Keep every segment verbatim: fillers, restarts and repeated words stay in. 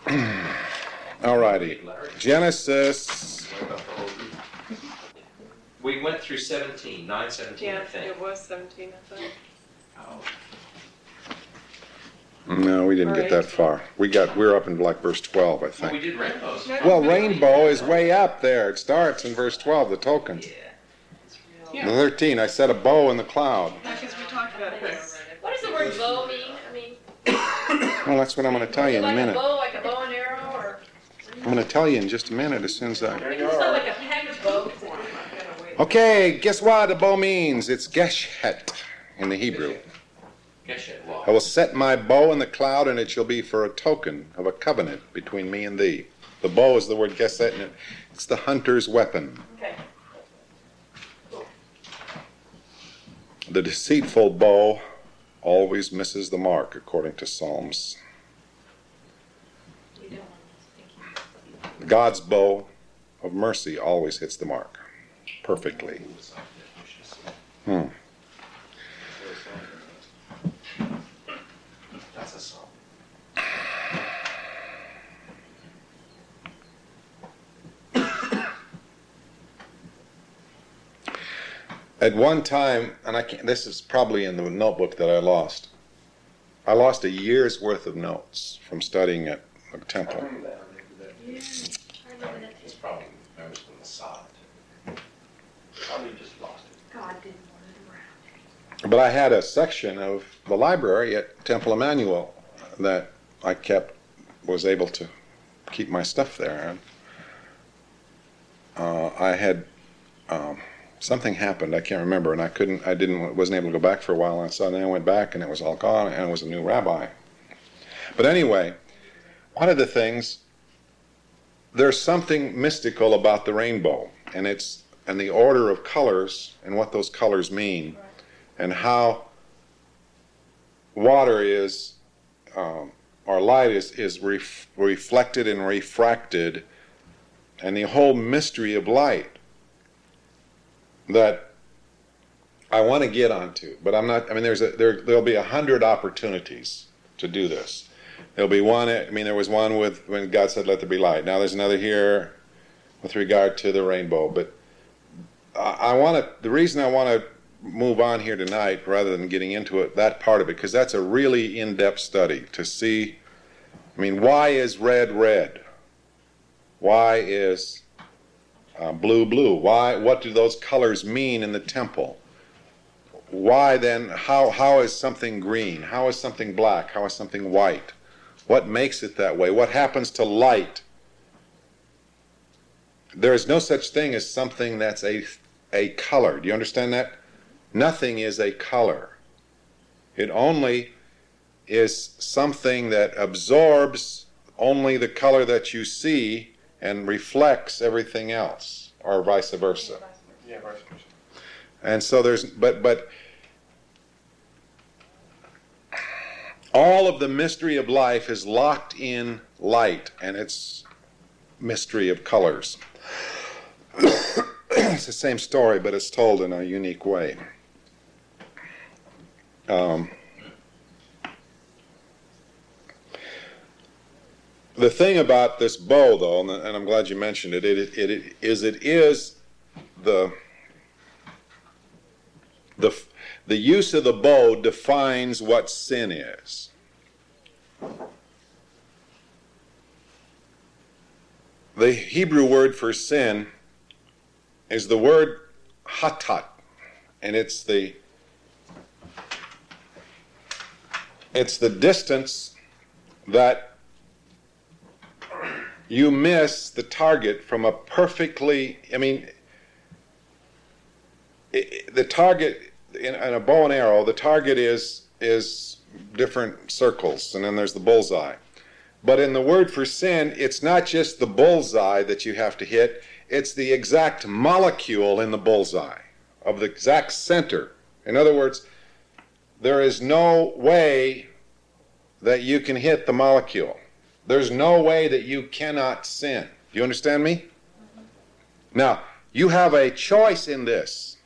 All righty. Genesis. We went through seventeen, nine seventeen, Yeah, I think. it was seventeen, I think. Oh. No, we didn't Or get that eighteen. far. We got we're up in like verse twelve, I Well, we think. did rainbows. No, Well, no, rainbow is way up there. It starts in verse twelve, the token. Yeah. The thirteen, I set a bow in the cloud. Yeah, because we talked about this. What does the word bow mean? I mean, Well, that's what I'm going to tell you in a like minute. a bow, like a bow and arrow, or I'm going to tell you in just a minute as soon as I... it's not like a package bow. Okay, guess what a bow means? It's geshet in the Hebrew. Geshet law. I will set my bow in the cloud, and it shall be for a token of a covenant between me and thee. The bow is the word geshet, and it- it's the hunter's weapon. Okay. The deceitful bow always misses the mark, according to Psalms. God's bow of mercy always hits the mark perfectly. Hmm. That's a song. At one time, and I can't, this is probably in the notebook that I lost. I lost a year's worth of notes from studying at the temple. It's probably members from the side. Probably just lost it. God didn't want it around. But I had a section of the library at Temple Emmanuel that I kept, was able to keep my stuff there. And uh, I had um, something happened, I can't remember, and I couldn't, I didn't, wasn't able to go back for a while. And so then I went back, and it was all gone, and it was a new rabbi. But anyway, one of the things, there's something mystical about the rainbow, and it's and the order of colors and what those colors mean, and how water is, um, or light is, is ref, reflected and refracted, and the whole mystery of light that I want to get onto, but I'm not, I mean, there's a, there, there'll be a hundred opportunities to do this. There'll be one, I mean, there was one with, when God said, let there be light. Now there's another here with regard to the rainbow, but I, I want to, the reason I want to move on here tonight rather than getting into it, that part of it, because that's a really in-depth study to see, I mean, why is red red? Why is uh, blue blue? Why, what do those colors mean in the temple? Why then, how how is something green? How is something black? How is something white? What makes it that way? What happens to light? There is no such thing as something that's a a color. Do you understand that? Nothing is a color. It only is something that absorbs only the color that you see and reflects everything else, or vice versa. Yeah, vice versa. And so there's, but but all of the mystery of life is locked in light and its mystery of colors. It's the same story, but it's told in a unique way. Um, the thing about this bow, though, and, and I'm glad you mentioned it, it, it, it is it is the the the use of the bow defines what sin is. The Hebrew word for sin is the word hatat, and it's the it's the distance that you miss the target from a perfectly, I mean, it, the target in, in a bow and arrow, the target is is different circles, and then there's the bullseye. But in the word for sin, it's not just the bullseye that you have to hit, it's the exact molecule in the bullseye, of the exact center. In other words, there is no way that you can hit the molecule. There's no way that you cannot sin. Do you understand me? Now, you have a choice in this.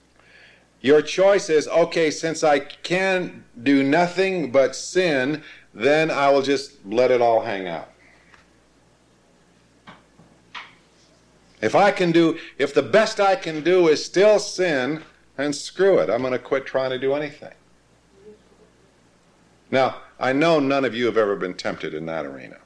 Your choice is, okay, since I can do nothing but sin, then I will just let it all hang out. If I can do, if the best I can do is still sin, then screw it. I'm going to quit trying to do anything. Now, I know none of you have ever been tempted in that arena.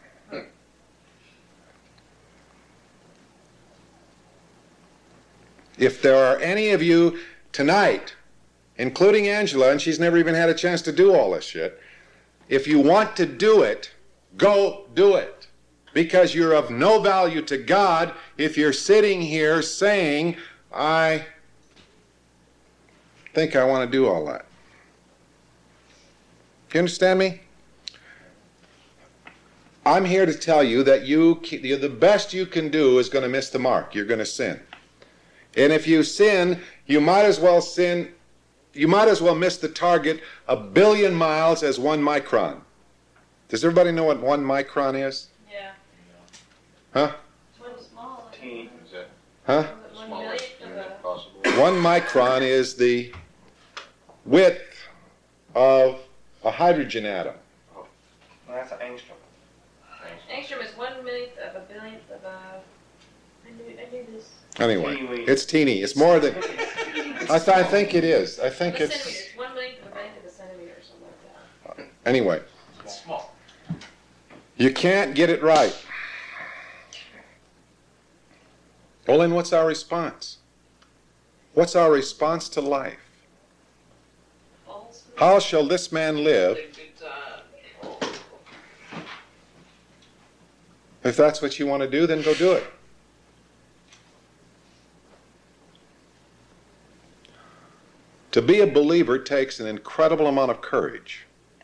If there are any of you tonight, including Angela, and she's never even had a chance to do all this shit, if you want to do it, go do it. Because you're of no value to God if you're sitting here saying, I think I want to do all that. You understand me? I'm here to tell you that you, the best you can do is going to miss the mark. You're going to sin. And if you sin, you might as well sin, you might as well miss the target a billion miles as one micron. Does everybody know what one micron is? Yeah. Huh? One small. Teeny, is that Huh? One smallest millionth of unit a. possible? One micron is the width of a hydrogen atom. Well, that's an angstrom. Angstrom is one millionth of a billionth of a. I knew, I knew this. Anyway, Teeny-weeny. it's teeny. It's more than, I, th- I think it is. I think Of a it's, centimeter. One millionth of a billionth of a centimeter or something like that. anyway, It's small. you can't get it right. Well, then what's our response? What's our response to life? False. How shall this man live if that's what you want to do? Then go do it. To be a believer takes an incredible amount of courage.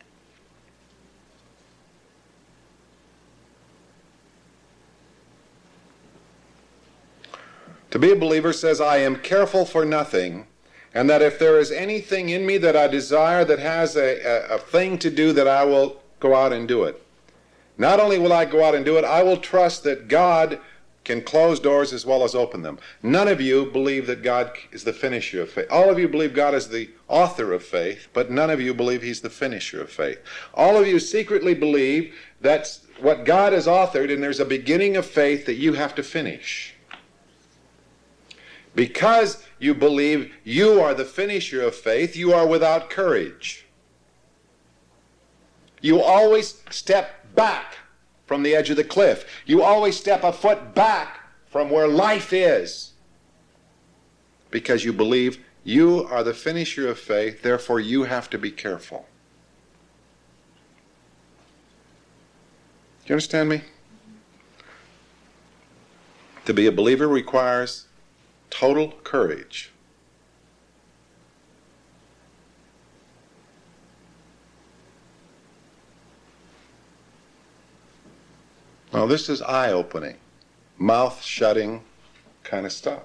To be a believer says, I am careful for nothing, and that if there is anything in me that I desire that has a, a, a thing to do, that I will go out and do it. Not only will I go out and do it, I will trust that God can close doors as well as open them. None of you believe that God is the finisher of faith. All of you believe God is the author of faith, but none of you believe he's the finisher of faith. All of you secretly believe that's what God has authored, and there's a beginning of faith that you have to finish. Because you believe you are the finisher of faith, you are without courage. You always step back from the edge of the cliff. You always step a foot back from where life is. Because you believe you are the finisher of faith, therefore you have to be careful. Do you understand me? To be a believer requires total courage. Now this is eye-opening, mouth-shutting kind of stuff.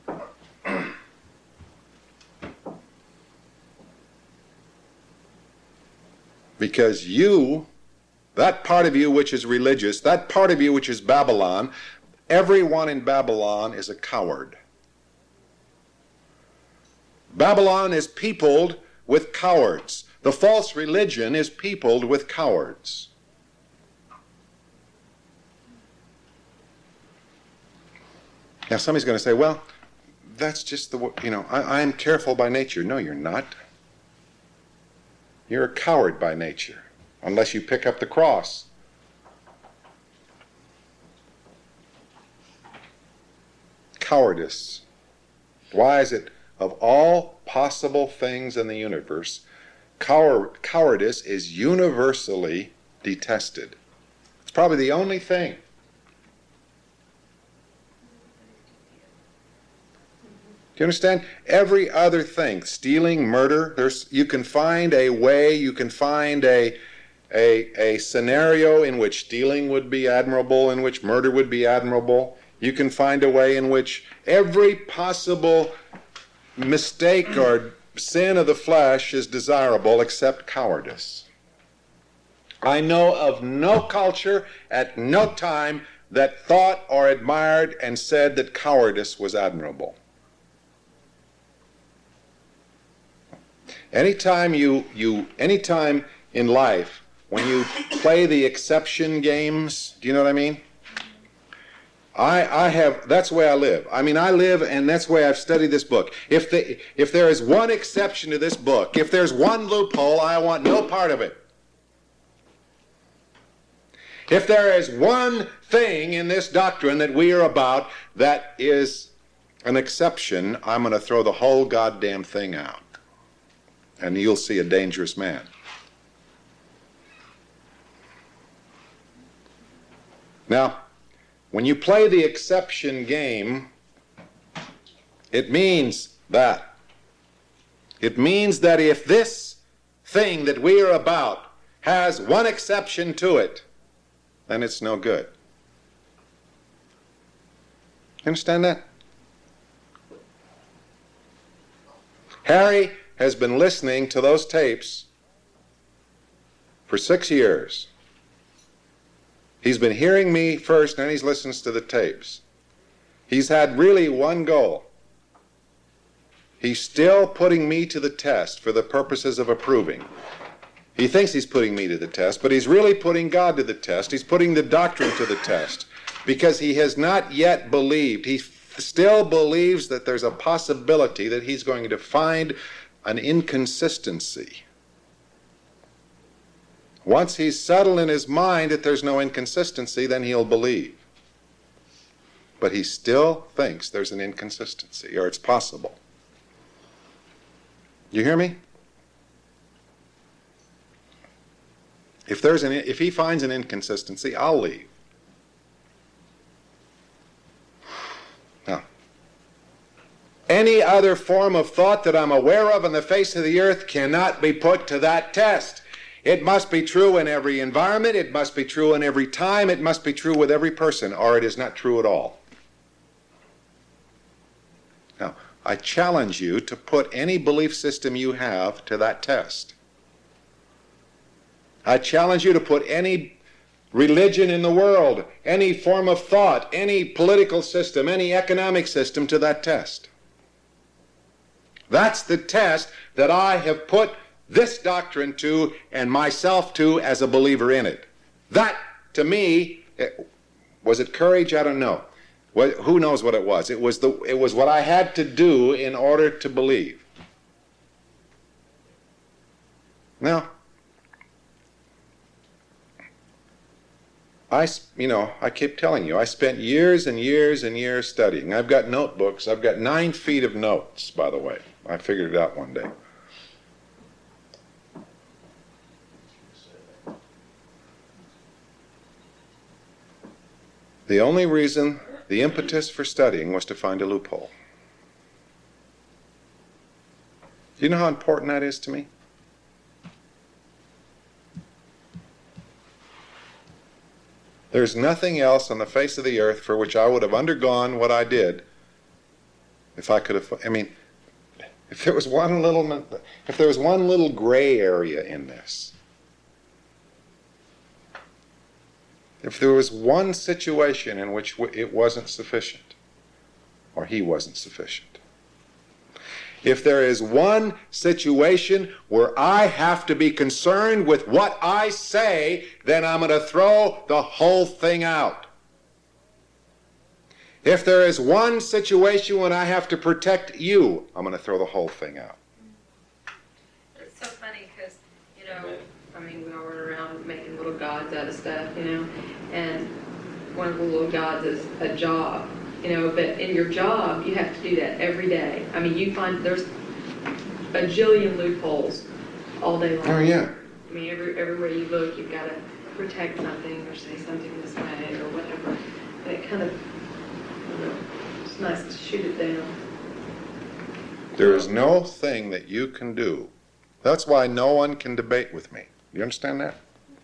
Because you, that part of you which is religious, that part of you which is Babylon, everyone in Babylon is a coward. Babylon is peopled with cowards. The false religion is peopled with cowards. Now somebody's going to say, well, that's just the, you know, I, I am careful by nature. No, you're not. You're a coward by nature, unless you pick up the cross. Cowardice. Why is it, of all possible things in the universe, coward, cowardice is universally detested? It's probably the only thing. Do you understand? Every other thing, stealing, murder, there's, you can find a way, you can find a, a, a scenario in which stealing would be admirable, in which murder would be admirable. You can find a way in which every possible mistake or sin of the flesh is desirable except cowardice. I know of no culture at no time that thought or admired and said that cowardice was admirable. Anytime you, you, anytime in life when you play the exception games, do you know what I mean? I, I have, that's the way I live. I mean, I live, and that's the way I've studied this book. If, the, if there is one exception to this book, if there's one loophole, I want no part of it. If there is one thing in this doctrine that we are about that is an exception, I'm going to throw the whole goddamn thing out. And you'll see a dangerous man. Now, when you play the exception game, it means that. It means that if this thing that we are about has one exception to it, then it's no good. You understand that? Harry has been listening to those tapes for six years. He's been hearing me first, and then he listens to the tapes. He's had really one goal. He's still putting me to the test for the purposes of approving. He thinks he's putting me to the test, but he's really putting God to the test. He's putting the doctrine to the test because he has not yet believed. He still believes that there's a possibility that he's going to find an inconsistency. Once he's settled in his mind that there's no inconsistency, then he'll believe. But he still thinks there's an inconsistency, or it's possible. You hear me? If there's an, if he finds an inconsistency, I'll leave. Now, any other form of thought that I'm aware of on the face of the earth cannot be put to that test. It must be true in every environment. It must be true in every time. It must be true with every person, or it is not true at all. Now, I challenge you to put any belief system you have to that test. I challenge you to put any religion in the world, any form of thought, any political system, any economic system to that test. That's the test that I have put this doctrine to and myself to as a believer in it. That, to me, it, was it courage? I don't know. What, who knows what it was? It was the, it was what I had to do in order to believe. Now, I, you know, I keep telling you, I spent years and years and years studying. I've got notebooks. I've got nine feet of notes, by the way. I figured it out one day. The only reason, the impetus for studying was to find a loophole. Do you know how important that is to me? There's nothing else on the face of the earth for which I would have undergone what I did if I could have, I mean, if there was one little, if there was one little gray area in this, if there was one situation in which it wasn't sufficient, or he wasn't sufficient, if there is one situation where I have to be concerned with what I say, then I'm going to throw the whole thing out. If there is one situation when I have to protect you, I'm going to throw the whole thing out. It's so funny because, you know, I mean, we all run around making little gods out of stuff, you know, and one of the little gods is a job. You know, but in your job, you have to do that every day. I mean, you find there's a jillion loopholes all day long. Oh, yeah. I mean, every, everywhere you look, you've got to protect something or say something this way or whatever. And it kind of, you know, it's nice to shoot it down. There is no thing that you can do. That's why no one can debate with me. You understand that?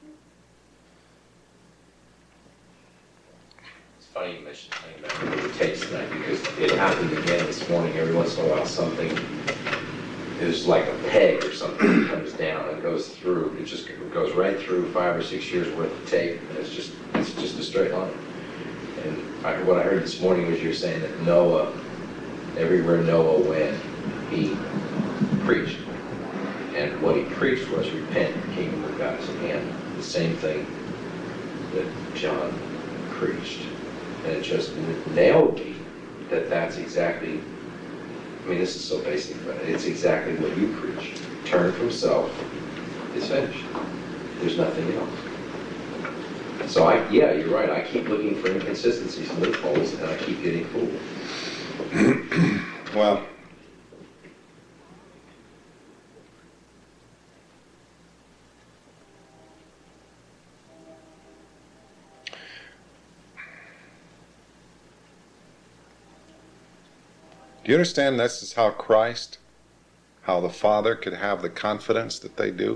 Funny you mentioned something about the tapes tonight because it happened again this morning. Every once in a while, something is like a peg or something that comes down and goes through. It just goes right through five or six years worth of tape, and it's just it's just a straight line. And I, what I heard this morning was you were saying that Noah, everywhere Noah went, he preached, and what he preached was repent. The kingdom of God is at hand. the same thing that John preached. And it just nailed me that that's exactly, I mean, this is so basic, but it's exactly what you preach. Turn from self, it's finished. There's nothing else. So I, yeah, you're right. I keep looking for inconsistencies and loopholes, and I keep getting fooled. Well, do you understand this is how Christ, how the Father could have the confidence that they do?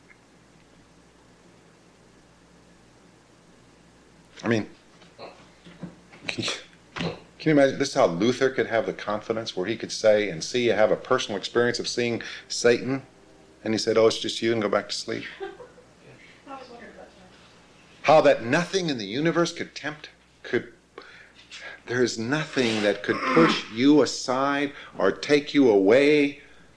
I mean, can you, can you imagine, this is how Luther could have the confidence where he could say and see, have a personal experience of seeing Satan, and he said, oh, it's just you, and go back to sleep. I was wondering about that. How that nothing in the universe could tempt, could, there is nothing that could push you aside or take you away.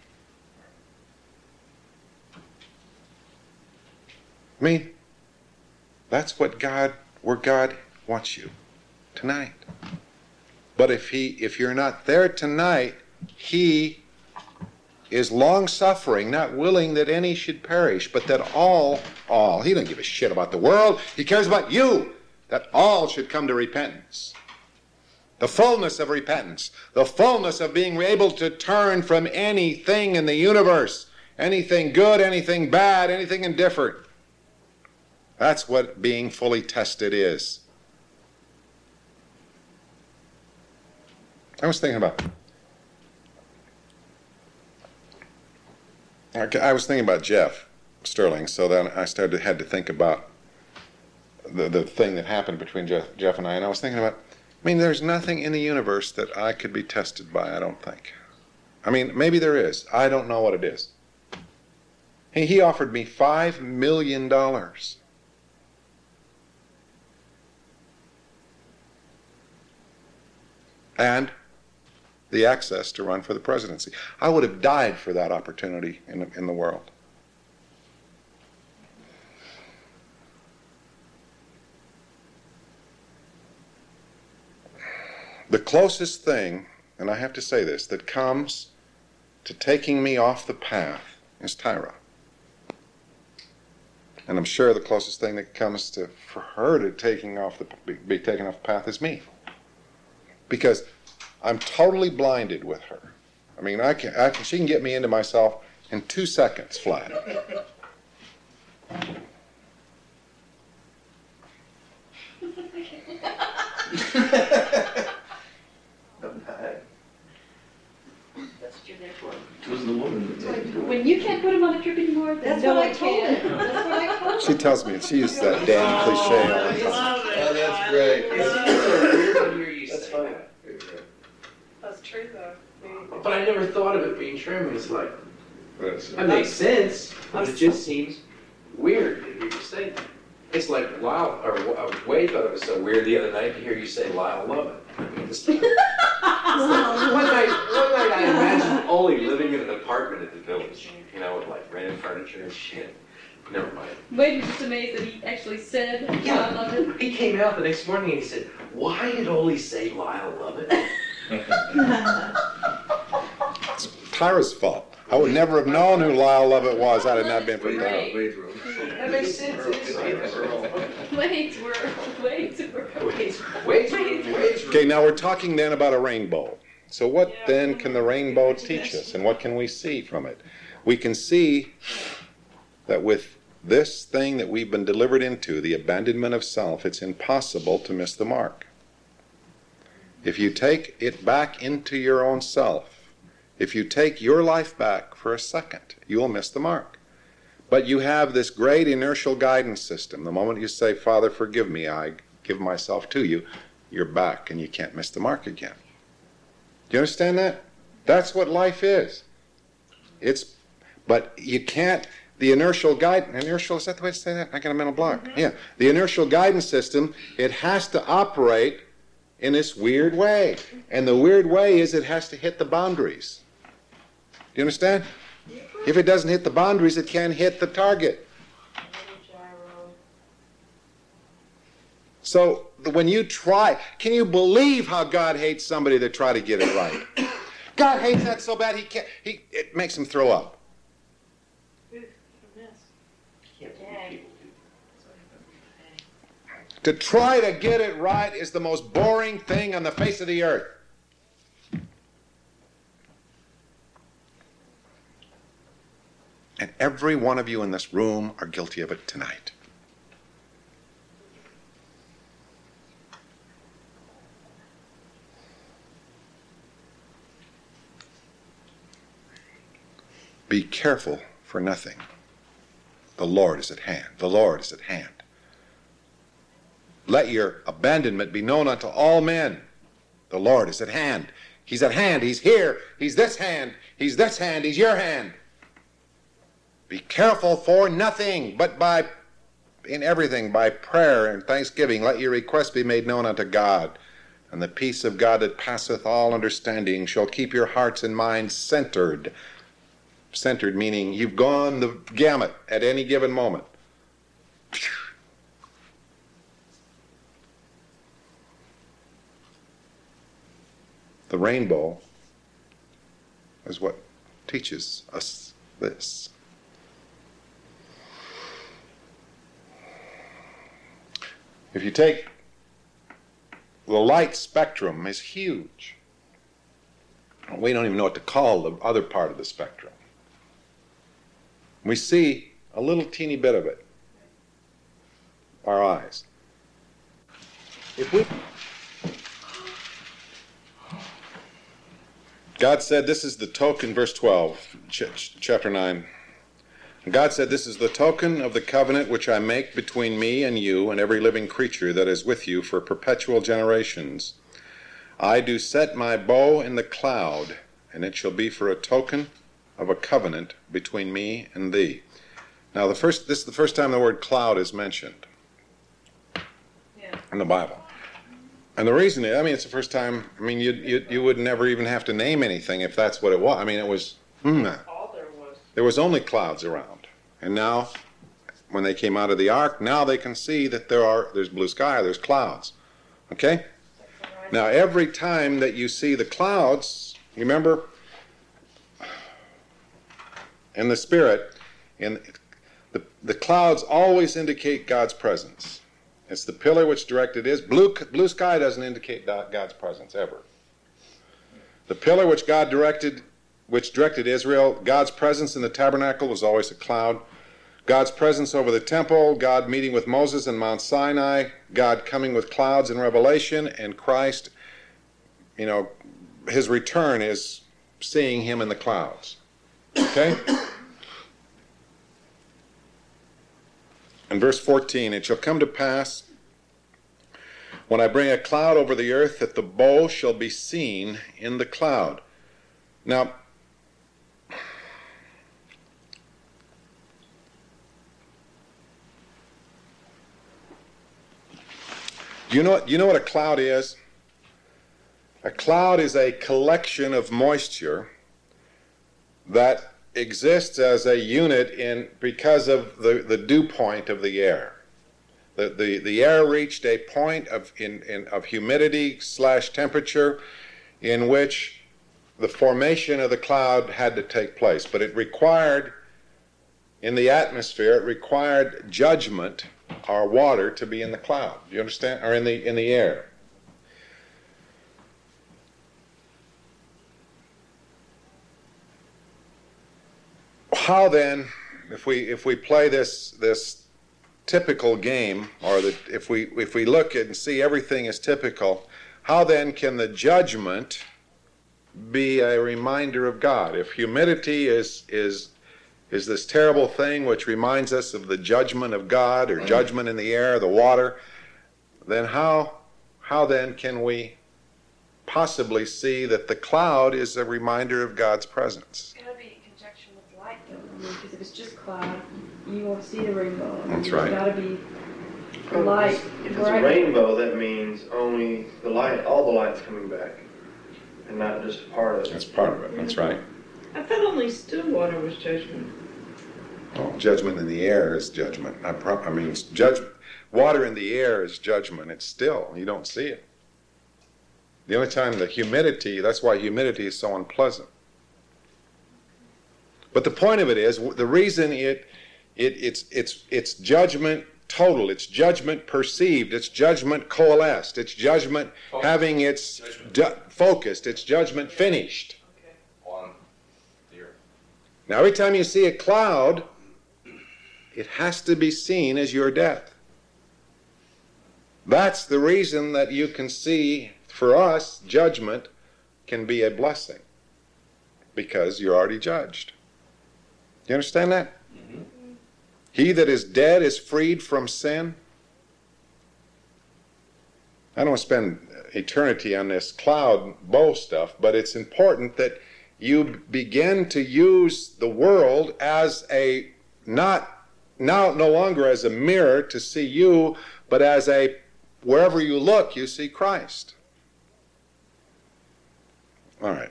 I mean, that's what God, where God wants you tonight. But if he, if you're not there tonight, he is long-suffering, not willing that any should perish, but that all, all, he doesn't give a shit about the world, he cares about you, that all should come to repentance. The fullness of repentance, the fullness of being able to turn from anything in the universe, anything good, anything bad, anything indifferent. That's what being fully tested is. I was thinking about, I was thinking about Jeff Sterling, so then I started had to think about the the thing that happened between Jeff, Jeff and I, and I was thinking about, I mean, there's nothing in the universe that I could be tested by, I don't think. I mean, maybe there is. I don't know what it is. He, he offered me five million dollars. And the access to run for the presidency. I would have died for that opportunity in the, in the world. The closest thing, and I have to say this, that comes to taking me off the path is Tyra. And I'm sure the closest thing that comes to for her to taking off the be, be taken off the path is me. Because I'm totally blinded with her. I mean, I can, I can, she can get me into myself in two seconds flat. That's what you're there for. It was the woman that did it. When you can't put him on a trip anymore, then That's no what I one told can. him. That's what I told him. She tells me, she uses that damn cliche all the time. Oh, that's great. It's so weird to hear you That's say funny. that. That's true, though. We- But I never thought of it being true. It's like, That's it makes sense, but it just seems weird to hear you say that. It's like Lyle, or uh, Wade thought it was so weird the other night to hear you say Lyle Lovett. I mean, it's like, one night, one night I imagined only living in an apartment at the village, you know, with like rented furniture and shit. Never mind. Wade was just amazed that he actually said, Yeah. I love it. He came out the next morning and he said, "Why did Ole say Lyle Lovett?" It's Tyra's fault. I would never have known who Lyle Lovett was had it not been for Tyra. Wade's room. That makes sense. It is Wade's were, Wade's were. Wade's, Wade's, Wade's. Okay, now we're talking then about a rainbow. So what Yeah. then can the rainbow teach us, and what can we see from it? We can see that with this thing that we've been delivered into, the abandonment of self, it's impossible to miss the mark. If you take it back into your own self, if you take your life back for a second, you will miss the mark. But you have this great inertial guidance system. The moment you say, Father, forgive me, I give myself to you, you're back and you can't miss the mark again. Do you understand that? That's what life is. It's, but you can't, the inertial guidance, inertial, is that the way to say that? I got a mental block. Mm-hmm. Yeah. The inertial guidance system, it has to operate in this weird way. And the weird way is it has to hit the boundaries. Do you understand? If it doesn't hit the boundaries, it can't hit the target. So when you try, can you believe how God hates somebody that try to get it right? God hates that so bad he can't. He it makes him throw up. To try to get it right is the most boring thing on the face of the earth. And every one of you in this room are guilty of it tonight. Be careful for nothing. The Lord is at hand. The Lord is at hand. Let your abandonment be known unto all men. The Lord is at hand. He's at hand. He's here. He's this hand. He's this hand. He's your hand. Be careful for nothing, but by, in everything, by prayer and thanksgiving, let your requests be made known unto God. And the peace of God that passeth all understanding shall keep your hearts and minds centered. Centered meaning you've gone the gamut at any given moment. The rainbow is what teaches us this. If you take the light spectrum is huge. We don't even know what to call the other part of the spectrum. We see a little teeny bit of it. Our eyes. If we God said, this is the token, verse twelve, ch- chapter nine. God said, this is the token of the covenant which I make between me and you and every living creature that is with you for perpetual generations. I do set my bow in the cloud, and it shall be for a token of a covenant between me and thee. Now, the first this is the first time the word cloud is mentioned Yeah. in the Bible. And the reason is, I mean, it's the first time, I mean, you you you would never even have to name anything if that's what it was. I mean, it was, hmm, All there was. there was only clouds around. And now, when they came out of the ark, now they can see that there are, there's blue sky, there's clouds. Okay? Now, every time that you see the clouds, you remember, in the Spirit, in the, the clouds always indicate God's presence. It's the pillar which directed is. Blue, blue sky doesn't indicate God's presence, ever. The pillar which God directed, which directed Israel, God's presence in the tabernacle was always a cloud. God's presence over the temple, God meeting with Moses in Mount Sinai, God coming with clouds in Revelation, and Christ, you know, his return is seeing him in the clouds. Okay? In verse fourteen, it shall come to pass, when I bring a cloud over the earth, that the bow shall be seen in the cloud. Now, do you know what, you know what a cloud is? A cloud is a collection of moisture that exists as a unit in because of the, the dew point of the air. The, the, the air reached a point of, in, in, of humidity slash temperature in which the formation of the cloud had to take place. But it required, in the atmosphere, it required judgment or water to be in the cloud. Do you understand? Or in the in the air. How then, if we if we play this this typical game, or the, if we if we look and see everything as typical, how then can the judgment be a reminder of God? If humidity is is is this terrible thing which reminds us of the judgment of God, or judgment in the air, the water, then how how then can we possibly see that the cloud is a reminder of God's presence? It would be in conjunction with light, though. I mean, because if it's just cloud, you won't see the rainbow. I mean, That's right. It's got to be light, If it's a bright. rainbow, that means only the light, all the light's coming back, and not just a part of it. That's part of it. That's right. I thought only still water was judgment. Well, judgment in the air is judgment. I, pro- I mean, it's judgment. water in the air is judgment. It's still, you don't see it. The only time the humidity, that's why humidity is so unpleasant. But the point of it is, the reason it, it it's, it's, it's judgment total, it's judgment perceived, it's judgment coalesced, it's judgment having its ju- focused, it's judgment finished. On the earth. Now every time you see a cloud, it has to be seen as your death. That's the reason that you can see, for us, judgment can be a blessing. Because you're already judged. You understand that? Mm-hmm. He that is dead is freed from sin. I don't want to spend eternity on this cloud bow stuff, but it's important that you begin to use the world as a, not, now no longer as a mirror to see you, but as a, wherever you look, you see Christ. All right.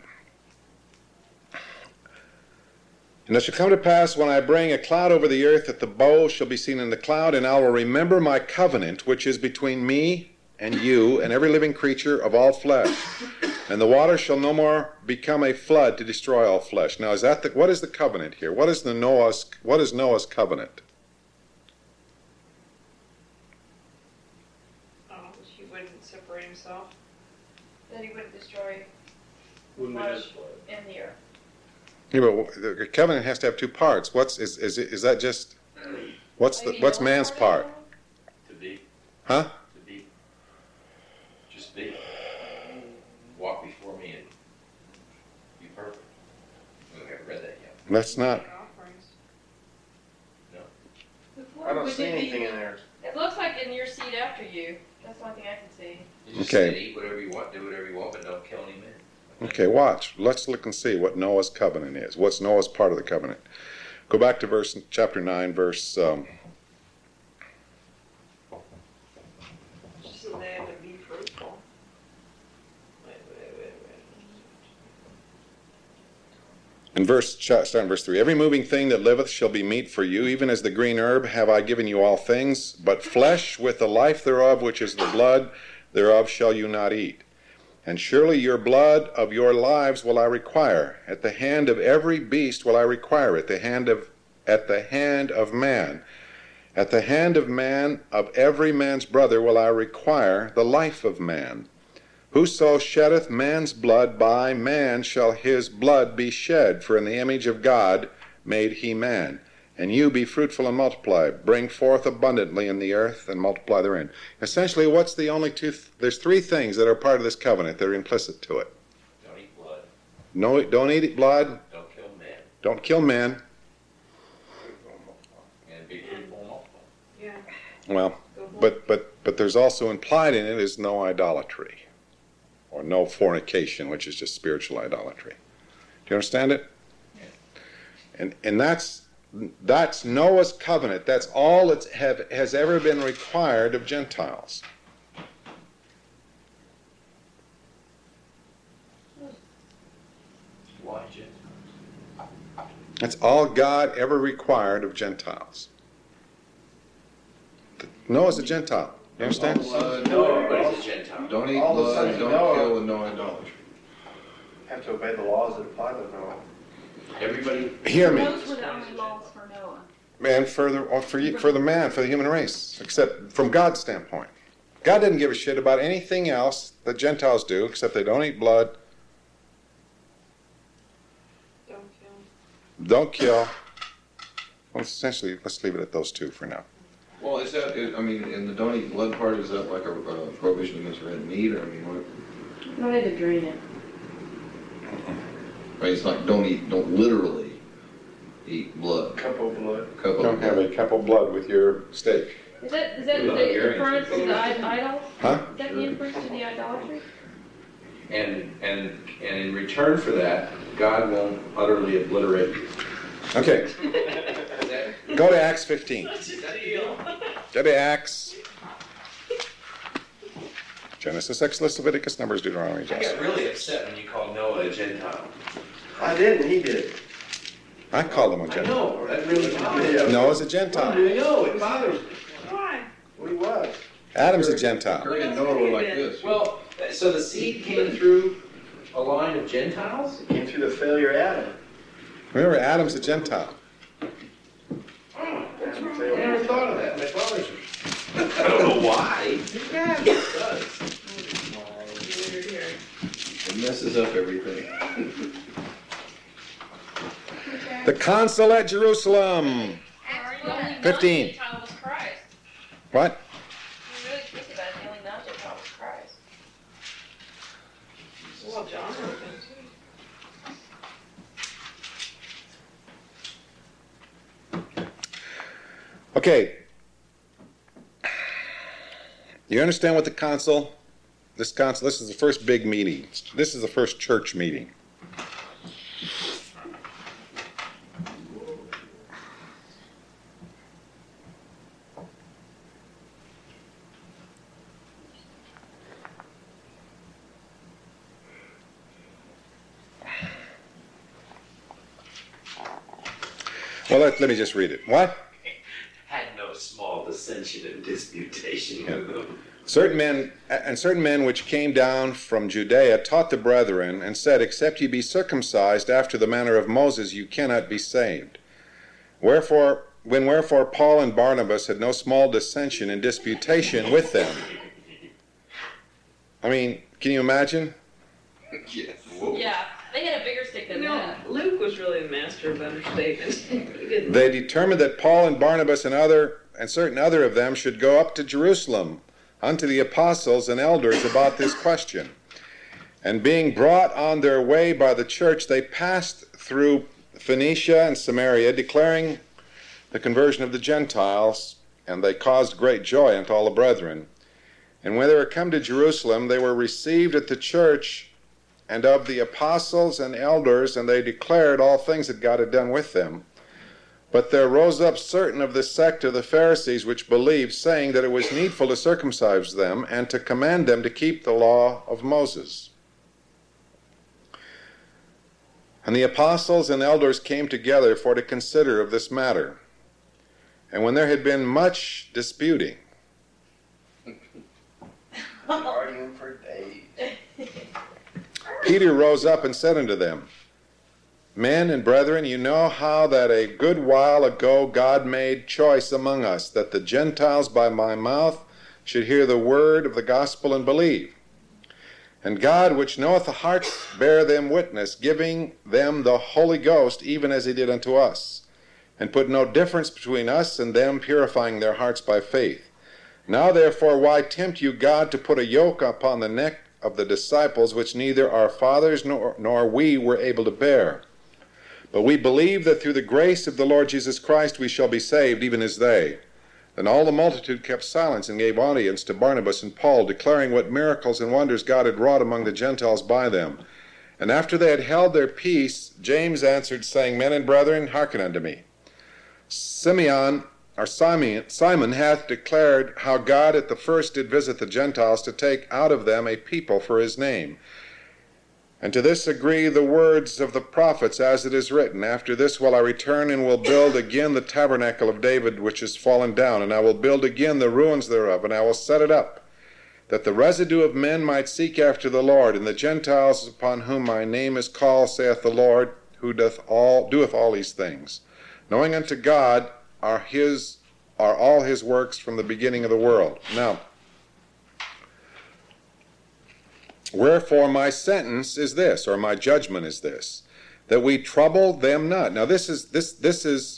And it shall come to pass when I bring a cloud over the earth that the bow shall be seen in the cloud, and I will remember my covenant which is between me and you and every living creature of all flesh. And the water shall no more become a flood to destroy all flesh. Now, is that the, what is the covenant here? What is the Noah's? What is Noah's covenant? Oh, he wouldn't separate himself. That he wouldn't destroy Wouldn't flesh be in the earth. Yeah, but the covenant has to have two parts. What's is is is that just? What's the Maybe what's Noah's man's part? To be, Huh? to be, just be. Walk before me and be perfect. We haven't read that yet. That's not. Make offerings. Before, I don't would see it be- anything in there. It looks like in your seat after you. That's the only thing I can see. You just Okay. said eat whatever you want, do whatever you want, but don't kill any men. Okay, watch. Let's look and see what Noah's covenant is. What's Noah's part of the covenant? Go back to verse chapter nine, verse. Um, Just live and be fruitful. Wait, wait, wait, wait. In verse, starting in verse three, every moving thing that liveth shall be meat for you, even as the green herb have I given you all things, but flesh with the life thereof, which is the blood thereof, shall you not eat. And surely your blood of your lives will I require. At the hand of every beast will I require it, the hand of, at the hand of man. At the hand of man, of every man's brother, will I require the life of man. Whoso sheddeth man's blood, by man shall his blood be shed. For in the image of God made he man. And you be fruitful and multiply. Bring forth abundantly in the earth and multiply therein. Essentially, what's the only two? Th- there's three things that are part of this covenant that are implicit to it. Don't eat blood, No, don't eat blood. don't kill men, Don't kill men. and be fruitful and multiply. Yeah. Well, Go home. but but but there's also implied in it is no idolatry, or no fornication, which is just spiritual idolatry. Do you understand it? And and that's that's Noah's covenant. That's all that have has ever been required of Gentiles. Why Gentiles? That's all God ever required of Gentiles. Noah's a Gentile. You understand? Uh, No, everybody's a Gentile. Don't eat All the blood, sons of don't Noah. kill, and no idolatry. Have to obey the laws that apply to Noah. Everybody, Hear me. Those were the only laws for Noah. And for the, or for, you- for the man, for the human race, except from God's standpoint. God doesn't give a shit about anything else that Gentiles do, except they don't eat blood, Don't kill. don't kill. Well, essentially, let's leave it at those two for now. Well, is that, I mean, in the don't eat blood part, is that like a uh, prohibition against red meat, or I mean, what? You don't need to drain it. I mean, it's like, don't eat, don't literally eat blood. Cup of blood. Cup of Don't have a cup of blood with your steak. Is that, is that the Well, Gary's- inference to the i- idol? Huh? Is that the inference to the idolatry? and, and, and in return for that, God won't utterly obliterate you. Okay, That- go to Acts fifteen. Deal. Go to Acts. Genesis, Exodus, Leviticus, Numbers, Deuteronomy, I got Joshua. really upset when you called Noah a Gentile. I didn't, he did. I called him a I Gentile. know, that really bothers me. Noah's a I Gentile. know, it bothers me. Why? Well, he was. Adam's a Gentile. Kurt and Noah were like this. Well, so the seed came through a line of Gentiles? It came through the failure of Adam. Remember, Adam's a Gentile. I never thought of that. My father's. I don't know why. Yeah, it does. It messes up everything. The council at Jerusalem. fifteen. Non-Gentile was Christ. What? You really think about it, the only non-Gentile was Christ. Well, John wrote them too. Okay. You understand what the council, this council, this is the first big meeting. This is the first church meeting. Well, let, let me just read it. What? Had no small dissension and disputation with them. Certain men, and certain men which came down from Judea taught the brethren, and said, Except ye be circumcised after the manner of Moses, you cannot be saved. Wherefore, when wherefore Paul and Barnabas had no small dissension and disputation with them. I mean, can you imagine? Yes. Yeah, they had a bigger stick than No, that. Luke was really the master of understatement. He didn't. They determined that Paul and Barnabas and other and certain other of them should go up to Jerusalem unto the apostles and elders about this question. And being brought on their way by the church, they passed through Phoenicia and Samaria, declaring the conversion of the Gentiles, and they caused great joy unto all the brethren. And when they were come to Jerusalem, they were received at the church and of the apostles and elders, and they declared all things that God had done with them. But there rose up certain of the sect of the Pharisees which believed, saying that it was needful to circumcise them, and to command them to keep the law of Moses. And the apostles and elders came together for to consider of this matter. And when there had been much disputing, Arguing for days. Peter rose up and said unto them, Men and brethren, you know how that a good while ago God made choice among us, that the Gentiles by my mouth should hear the word of the gospel and believe. And God, which knoweth the hearts, bear them witness, giving them the Holy Ghost, even as he did unto us, and put no difference between us and them, purifying their hearts by faith. Now therefore, why tempt you God to put a yoke upon the neck of the disciples, which neither our fathers nor, nor we were able to bear? But we believe that through the grace of the Lord Jesus Christ we shall be saved, even as they. Then all the multitude kept silence and gave audience to Barnabas and Paul, declaring what miracles and wonders God had wrought among the Gentiles by them. And after they had held their peace, James answered, saying, Men and brethren, hearken unto me. Simeon, or Simon, Simon hath declared how God at the first did visit the Gentiles to take out of them a people for his name. And to this agree the words of the prophets, as it is written, After this will I return, and will build again the tabernacle of David, which is fallen down, and I will build again the ruins thereof, and I will set it up, that the residue of men might seek after the Lord, and the Gentiles upon whom my name is called, saith the Lord, who doth all doeth all these things, knowing unto God are his are all his works from the beginning of the world. Now, wherefore my sentence is this, or my judgment is this, that we trouble them not. Now this is this this is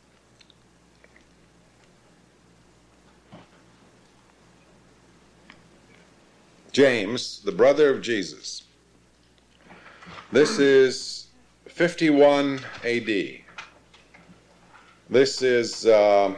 James, the brother of Jesus. This is fifty-one A D. This is uh,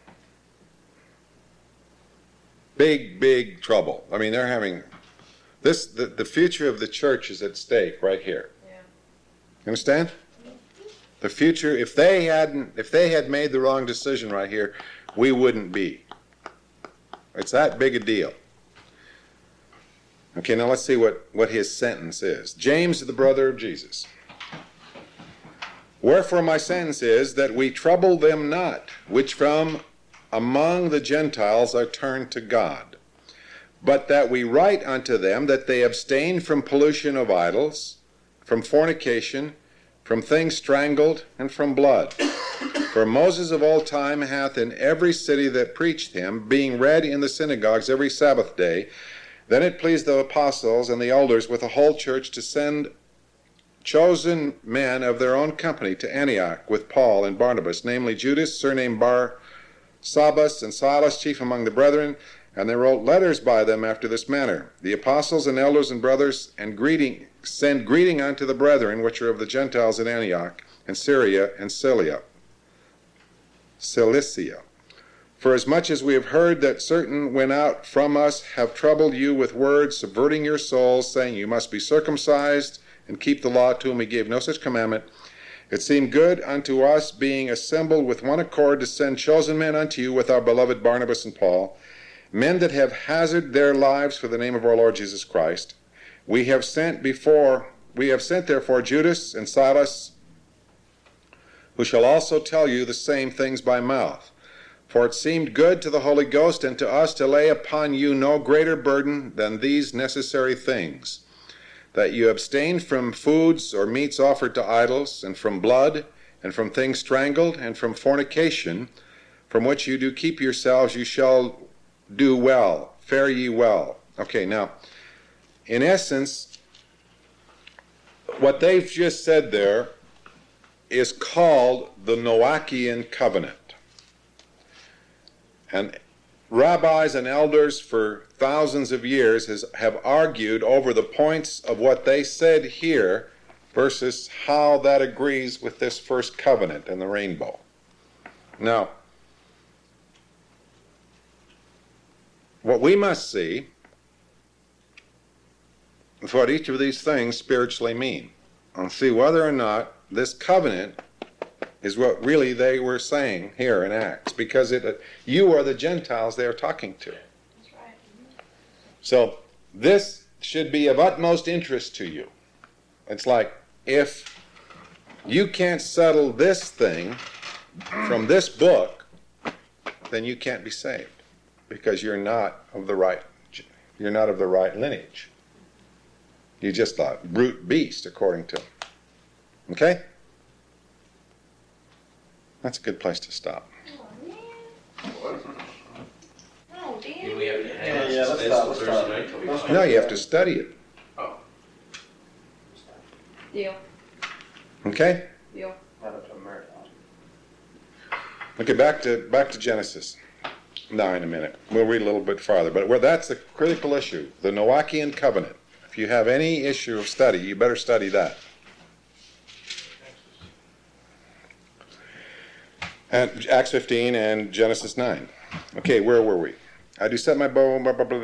big, big trouble. I mean, they're having this. The, the future of the church is at stake right here. Yeah. You understand? The future. If they hadn't, if they had made the wrong decision right here, we wouldn't be. It's that big a deal. Okay, now let's see what, what his sentence is. James, the brother of Jesus. Wherefore my sentence is that we trouble them not, which from among the Gentiles are turned to God. but that we write unto them that they abstain from pollution of idols, from fornication, from things strangled, and from blood. For Moses of old time hath in every city that preached him, being read in the synagogues every Sabbath day, then it pleased the apostles and the elders with the whole church to send chosen men of their own company to Antioch with Paul and Barnabas, namely Judas, surnamed Bar-Sabbas, and Silas, chief among the brethren, and they wrote letters by them after this manner. The apostles and elders and brothers and greeting send greeting unto the brethren which are of the Gentiles in Antioch and Syria and Cilicia. Cilicia. For as much as we have heard that certain went out from us have troubled you with words, subverting your souls, saying you must be circumcised and keep the law, to whom he gave no such commandment, it seemed good unto us, being assembled with one accord, to send chosen men unto you with our beloved Barnabas and Paul, men that have hazarded their lives for the name of our Lord Jesus Christ. We have sent before, we have sent therefore Judas and Silas, who shall also tell you the same things by mouth. For it seemed good to the Holy Ghost and to us to lay upon you no greater burden than these necessary things, that you abstain from foods or meats offered to idols, and from blood, and from things strangled, and from fornication, from which you do keep yourselves, you shall do well, fare ye well. Okay, now, in essence, what they've just said there is called the Noachian covenant. And rabbis and elders for thousands of years has, have argued over the points of what they said here versus how that agrees with this first covenant and the rainbow. Now, what we must see is what each of these things spiritually mean, and see whether or not this covenant is what really they were saying here in Acts, because it, you are the Gentiles they are talking to. That's right. So this should be of utmost interest to you. It's like, if you can't settle this thing from this book, then you can't be saved, because you're not of the right, you're not of the right lineage. You're just a brute beast, according to them. Okay? That's a good place to stop. Oh, man. Oh, Do Dan. we have to Yeah, hang yeah, on let's this stop, till let's Thursday stop. night till we Let's find No, out? you have to study it. Oh, Deal, Okay? deal. Not up to a marathon. Okay, back to back to Genesis. Now, in a minute, we'll read a little bit farther, but where that's the critical issue, the Noachian covenant. If you have any issue of study, you better study that. And Acts fifteen and Genesis nine. Okay, where were we? I do set my bow.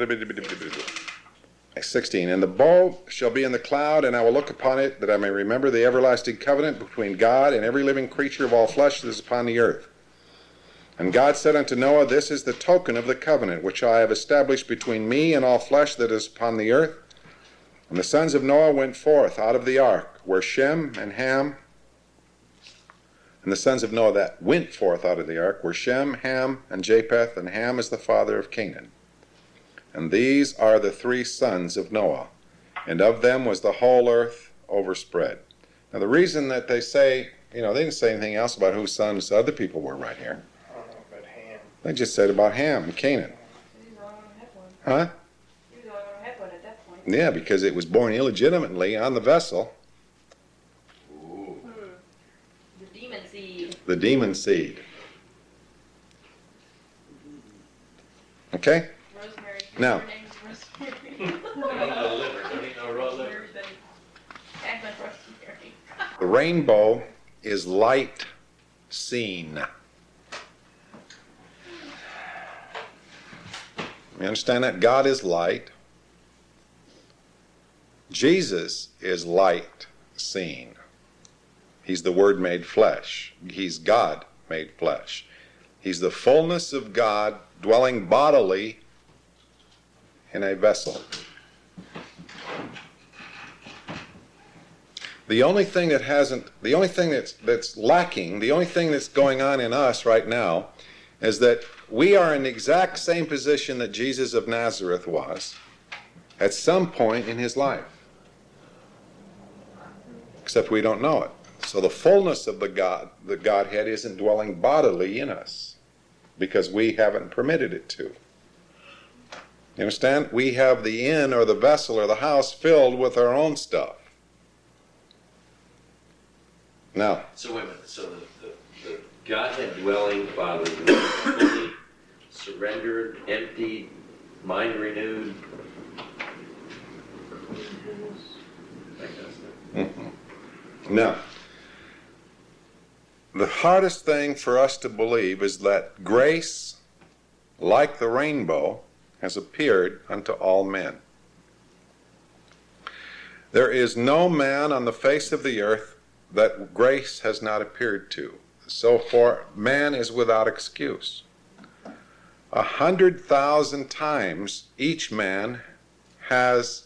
sixteen. And the bow shall be in the cloud, and I will look upon it, that I may remember the everlasting covenant between God and every living creature of all flesh that is upon the earth. And God said unto Noah, this is the token of the covenant which I have established between me and all flesh that is upon the earth. And the sons of Noah went forth out of the ark, were Shem and Ham. And the sons of Noah that went forth out of the ark were Shem, Ham, and Japheth, and Ham is the father of Canaan. And these are the three sons of Noah, and of them was the whole earth overspread. Now the reason that they say, you know, they didn't say anything else about whose sons other people were right here. I don't know about Ham. They just said about Ham and Canaan. He was the only one who had one. Huh? He was the only one who had one at that point. Yeah, because it was born illegitimately on the vessel, ooh. The demon seed. the demon seed. Okay? Rosemary. Now. Her name's Rosemary. Don't eat no liver, don't eat no raw liver. Agnes Rosemary. The rainbow is light seen. You understand that? God is light. Jesus is light seen. He's the Word made flesh. He's God made flesh. He's the fullness of God dwelling bodily in a vessel. The only thing that hasn't, the only thing that's that's lacking, the only thing that's going on in us right now is that we are in the exact same position that Jesus of Nazareth was at some point in his life. Except we don't know it. So the fullness of the God, the Godhead isn't dwelling bodily in us because we haven't permitted it to. You understand? We have the inn or the vessel or the house filled with our own stuff. Now, So wait a minute, so the, the, the Godhead dwelling bodily, fully surrendered, emptied, mind renewed. That kind of stuff. mm-hmm. Now, the hardest thing for us to believe is that grace, like the rainbow, has appeared unto all men. There is no man on the face of the earth that grace has not appeared to. So for man is without excuse. A hundred thousand times each man has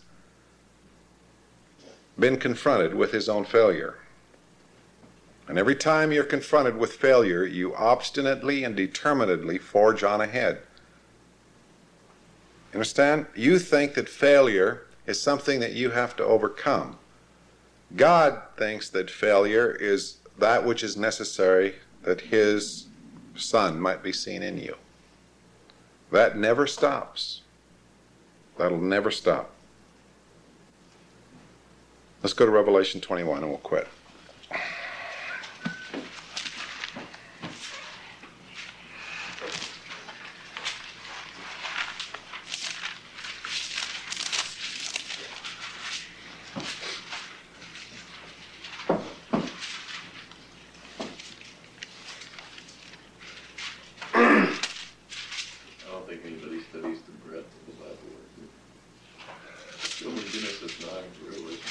been confronted with his own failure. And every time you're confronted with failure, you obstinately and determinedly forge on ahead. Understand? You think that failure is something that you have to overcome. God thinks that failure is that which is necessary that his Son might be seen in you. That never stops. That'll never stop. Let's go to Revelation twenty-one and we'll quit. I don't think anybody studies the breadth of the Bible. Only Genesis nine to Revelation.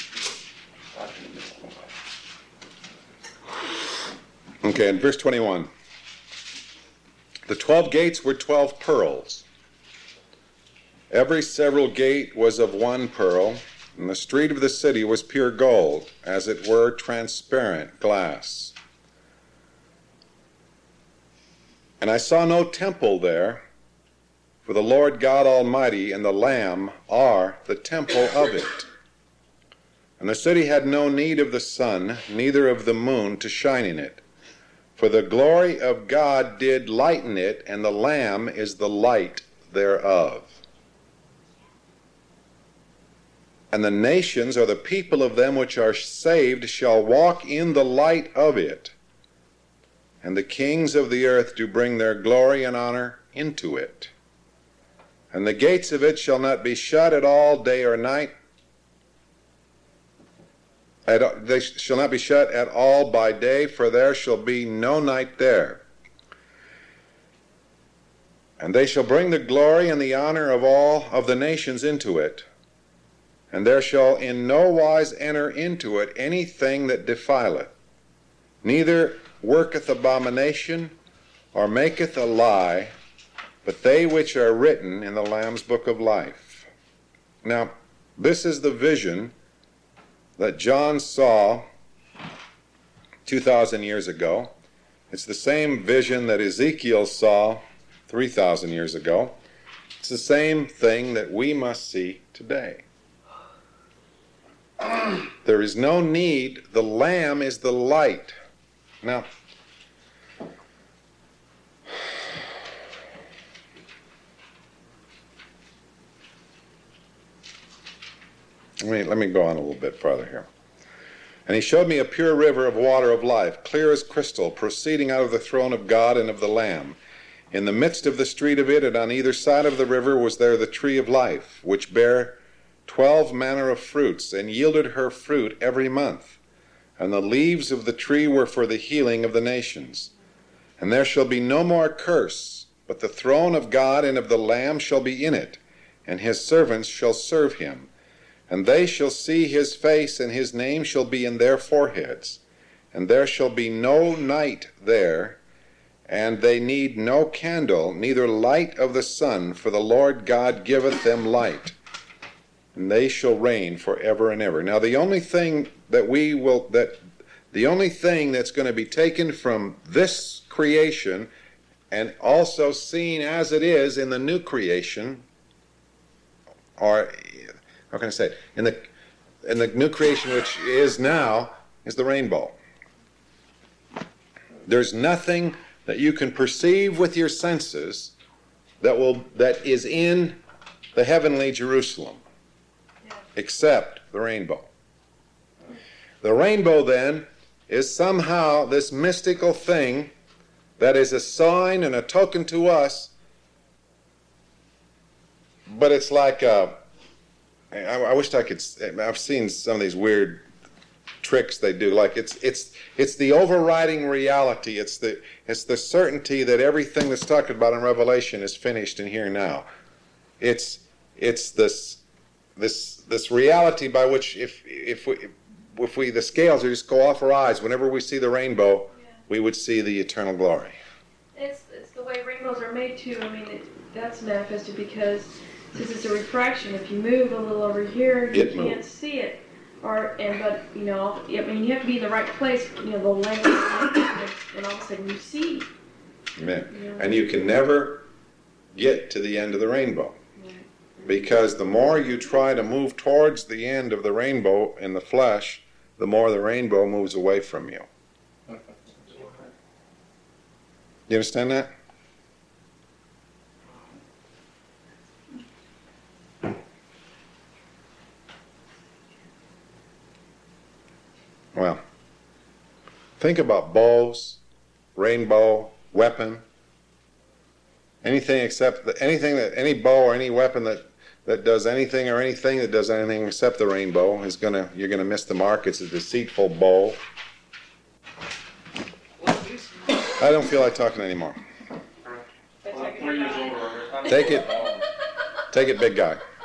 Okay, in verse twenty-one. The twelve gates were twelve pearls. Every several gate was of one pearl, and the street of the city was pure gold, as it were transparent glass. And I saw no temple there, for the Lord God Almighty and the Lamb are the temple of it. And the city had no need of the sun, neither of the moon to shine in it. For the glory of God did lighten it, and the Lamb is the light thereof. And the nations, or the people of them which are saved, shall walk in the light of it. And the kings of the earth do bring their glory and honor into it. And the gates of it shall not be shut at all day or night. At, they shall not be shut at all by day, for there shall be no night there. And they shall bring the glory and the honor of all of the nations into it. And there shall in no wise enter into it anything that defileth, neither worketh abomination, or maketh a lie, but they which are written in the Lamb's book of life. Now, this is the vision that John saw two thousand years ago. It's the same vision that Ezekiel saw three thousand years ago. It's the same thing that we must see today. There is no need. The Lamb is the light. Now, let me, let me go on a little bit farther here. And he showed me a pure river of water of life, clear as crystal, proceeding out of the throne of God and of the Lamb. In the midst of the street of it, and on either side of the river, was there the tree of life, which bare twelve manner of fruits, and yielded her fruit every month. And the leaves of the tree were for the healing of the nations. And there shall be no more curse, but the throne of God and of the Lamb shall be in it, and his servants shall serve him. And they shall see his face, and his name shall be in their foreheads. And there shall be no night there, and they need no candle, neither light of the sun, for the Lord God giveth them light. And they shall reign forever and ever. Now the only thing that we will, that the only thing that's going to be taken from this creation and also seen as it is in the new creation, or how can I say it? In the in the new creation which is now is the rainbow. There's nothing that you can perceive with your senses that will that is in the heavenly Jerusalem except the rainbow. The rainbow then is somehow this mystical thing that is a sign and a token to us, but it's like a, I, I wish I could, I've seen some of these weird tricks they do, like it's it's it's the overriding reality, it's the it's the certainty that everything that's talked about in Revelation is finished and here now. It's it's this this this reality by which if if we if we the scales would just go off our eyes whenever we see the rainbow, Yeah. we would see the eternal glory. It's, it's the way rainbows are made too. I mean, it, that's manifested because since it's a refraction, if you move a little over here, you It can't moves. see it. Or and but you know, I mean, you have to be in the right place. You know, the length, and, and all of a sudden you see. Amen. You know? And you can never get to the end of the rainbow. Right. Because the more you try to move towards the end of the rainbow in the flesh, the more the rainbow moves away from you. You understand that? Well, think about bows, rainbow, weapon. Anything except the, anything that any bow or any weapon that, that does anything or anything that does anything except the rainbow is gonna you're gonna miss the mark. It's a deceitful bow. I don't feel like talking anymore. I'm three years older. Take it, take it, big guy.